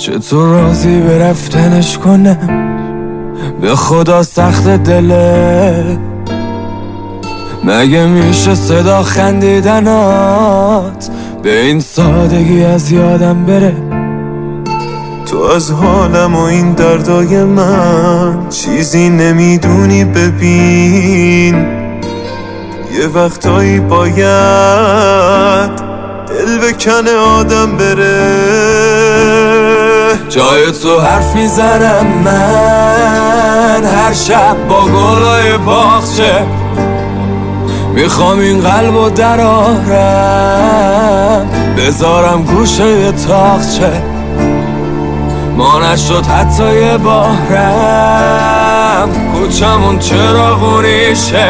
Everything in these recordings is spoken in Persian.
چطور راضی به رفتنش کنم؟ به خدا سخت دله، مگه میشه صدا خندیدنات به این سادگی از یادم بره؟ تو از حالم و این دردای من چیزی نمیدونی. ببین یه وقتایی باید دل بکنه آدم بره. جای تو حرف میزنم من هر شب با گلای باغچه، میخوام این قلبو درارم بذارم گوشه تاقچه. ما نشد حتی یه بارم، کوچمون چراغونیشه،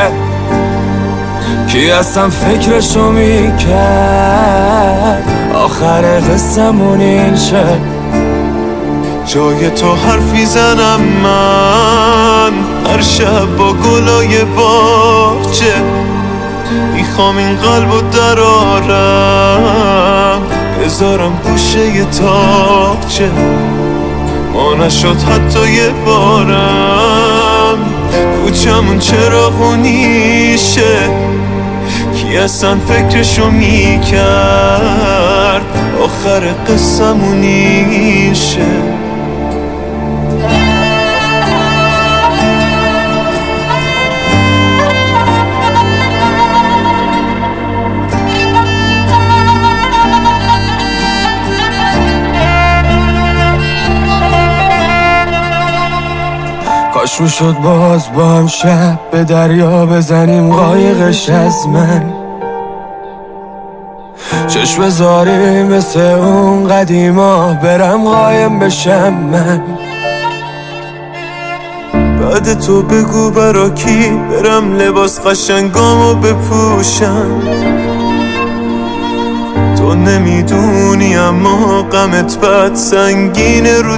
کی اصلا فکرشو میکرد آخر قصه‌مون این شه. جای تو حرفی زنم من هر شب با گلای باغچه، میخوام این قلبو درارم بذارم گوشه تاقچه. ما نشد حتی یه بارم، کوچمون چراغونیشه، کی اصلا فکرشو میکرد آخر قصه‌مون این شه. کاش میشد باز با هم شب به دریا بزنیم قایقش از من، چشم زاریم مثل اون قدیما برم قایم بشم من. بعد تو بگو برا کی برم لباس قشنگامو بپوشم. تو نمیدونی اما غمت بد سنگینه رو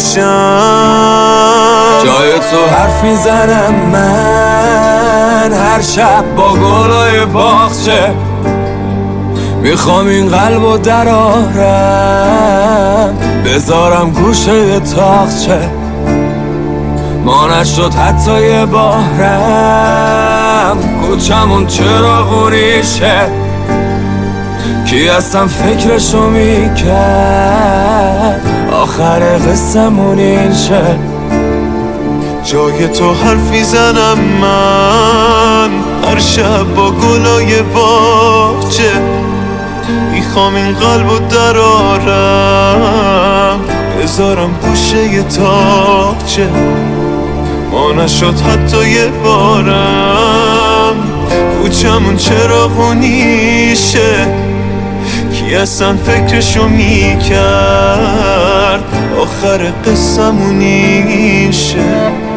دوشم. جای تو حرف میزنم من هر شب با گلای باغچه، میخوام این قلبو درارم بذارم گوشه تاقچه. ما نشد حتی یه بارم، کوچمون چراغونیشه، کی اصلا فکرشو میکرد آخر قصه‌مون این شه. جای تو حرفی زنم من هر شب با گلای باغچه، میخوام این قلبو درارم بذارم گوشه تاقچه. ما نشد حتی یه بارم، کوچمون چراغونیشه، کی اصلا فکرشو میکرد آخر قصه‌مون این شه.